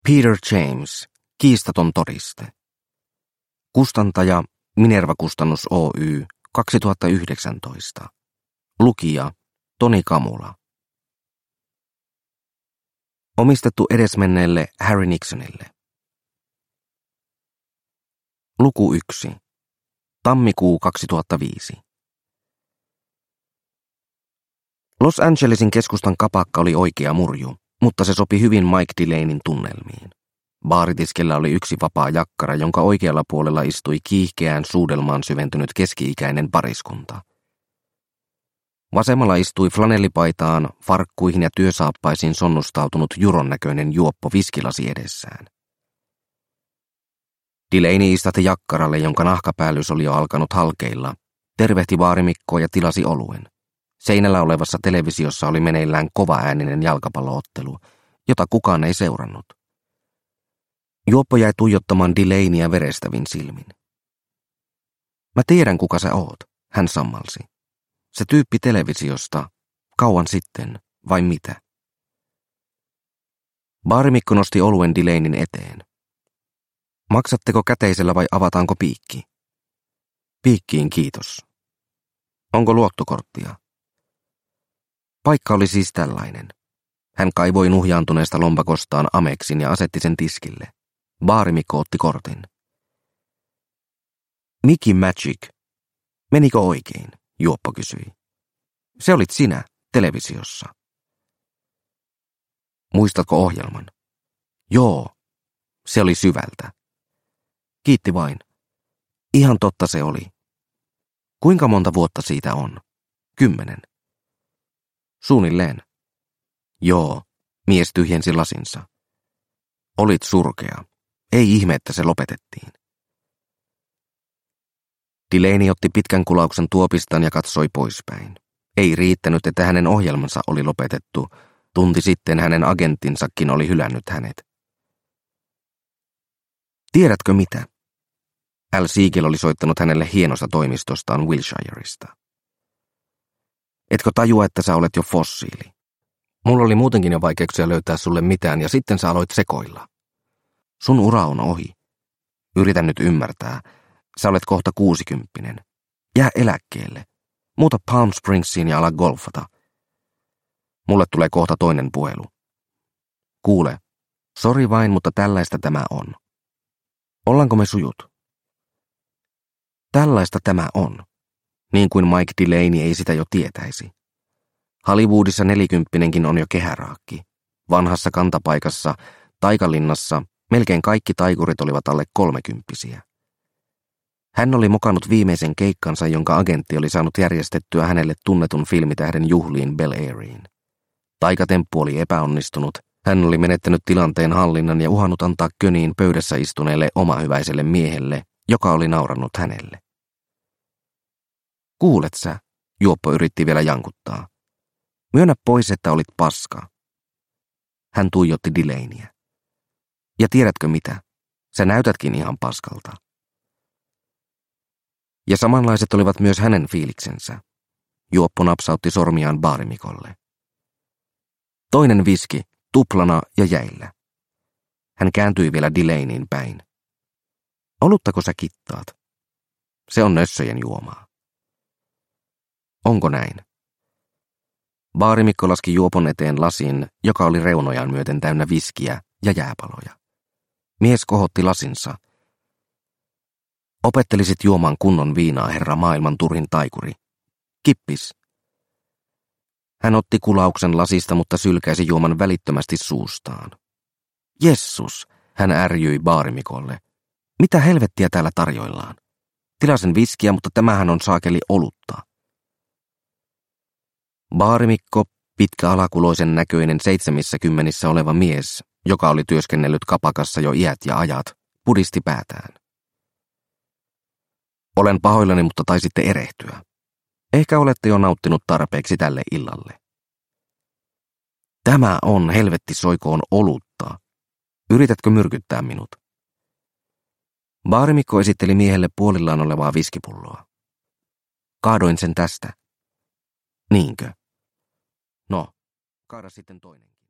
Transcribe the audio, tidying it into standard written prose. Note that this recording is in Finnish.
Peter James, kiistaton todiste. Kustantaja Minerva-kustannus Oy 2019. Lukija Toni Kamula. Omistettu edesmenneelle Harry Nixonille. Luku 1. Tammikuu 2005. Los Angelesin keskustan kapakka oli oikea murju, mutta se sopi hyvin Mike Delaneyn tunnelmiin. Baaritiskellä oli yksi vapaa jakkara, jonka oikealla puolella istui kiihkeään suudelmaan syventynyt keski-ikäinen pariskunta. Vasemmalla istui flanellipaitaan, farkkuihin ja työsaappaisiin sonnustautunut juron näköinen juoppo viskilasi edessään. Delaney istahti jakkaralle, jonka nahkapäällys oli jo alkanut halkeilla, tervehti baarimikkoa ja tilasi oluen. Seinällä olevassa televisiossa oli meneillään kovaääninen jalkapalloottelu, jota kukaan ei seurannut. Juoppo jäi tuijottamaan Delaneyä verestävin silmin. Mä tiedän, kuka sä oot, hän sammalsi. Se tyyppi televisiosta, kauan sitten, vai mitä? Baarimikko nosti oluen Delaneyn eteen. Maksatteko käteisellä vai avataanko piikki? Piikkiin, kiitos. Onko luottokorttia? Paikka oli siis tällainen. Hän kaivoi nuhjaantuneesta lompakostaan Amexin ja asetti sen tiskille. Baarimikko otti kortin. Mickey Magic. Menikö oikein? Juoppo kysyi. Se olit sinä, televisiossa. Muistatko ohjelman? Joo, se oli syvältä. Kiitti vain. Ihan totta se oli. Kuinka monta vuotta siitä on? 10. Suunnilleen. Joo, mies tyhjensi lasinsa. Olit surkea. Ei ihme, että se lopetettiin. Delaney otti pitkän kulauksen tuopistaan ja katsoi poispäin. Ei riittänyt, että hänen ohjelmansa oli lopetettu. Tunti sitten hänen agenttinsakin oli hylännyt hänet. Tiedätkö mitä? Al Siegel oli soittanut hänelle hienosta toimistostaan Wilshireista. Etkö tajua, että sä olet jo fossiili? Mulla oli muutenkin jo vaikeuksia löytää sulle mitään ja sitten sä aloit sekoilla. Sun ura on ohi. Yritän nyt ymmärtää. Sä olet kohta 60. Jää eläkkeelle. Muuta Palm Springsiin ja ala golfata. Mulle tulee kohta toinen puhelu. Kuule, sori vain, mutta tällaista tämä on. Ollaanko me sujut? Tällaista tämä on. Niin kuin Mike Delaney ei sitä jo tietäisi. Hollywoodissa 40-kin on jo kehäraakki. Vanhassa kantapaikassa, taikalinnassa, melkein kaikki taikurit olivat alle 30-vuotiaita. Hän oli mokannut viimeisen keikkansa, jonka agentti oli saanut järjestettyä hänelle tunnetun filmitähden juhliin Bel Airiin. Taikatemppu oli epäonnistunut, hän oli menettänyt tilanteen hallinnan ja uhannut antaa köniin pöydässä istuneelle omahyväiselle miehelle, joka oli naurannut hänelle. Kuulet sä, juoppo yritti vielä jankuttaa. Myönnä pois, että olit paska. Hän tuijotti Delaneyä. Ja tiedätkö mitä? Sä näytätkin ihan paskalta. Ja samanlaiset olivat myös hänen fiiliksensä. Juoppo napsautti sormiaan baarimikolle. Toinen viski, tuplana ja jäillä. Hän kääntyi vielä Delaneyin päin. Oluttako sä kittaat? Se on nössöjen juomaa. Onko näin? Baarimikko laski juopon eteen lasin, joka oli reunojaan myöten täynnä viskiä ja jääpaloja. Mies kohotti lasinsa. Opettelisit juomaan kunnon viinaa, herra maailman turhin taikuri. Kippis. Hän otti kulauksen lasista, mutta sylkäisi juoman välittömästi suustaan. Jessus, hän ärjyi baarimikolle. Mitä helvettiä täällä tarjoillaan? Tilasin viskiä, mutta tämähän on saakeli olutta. Baarimikko, pitkä alakuloisen näköinen 70 oleva mies, joka oli työskennellyt kapakassa jo iät ja ajat, pudisti päätään. Olen pahoillani, mutta taisitte erehtyä. Ehkä olette jo nauttinut tarpeeksi tälle illalle. Tämä on, helvetti soikoon, olutta. Yritätkö myrkyttää minut? Baarimikko esitteli miehelle puolillaan olevaa viskipulloa. Kaadoin sen tästä. Niinkö? No, kaada sitten toinenkin.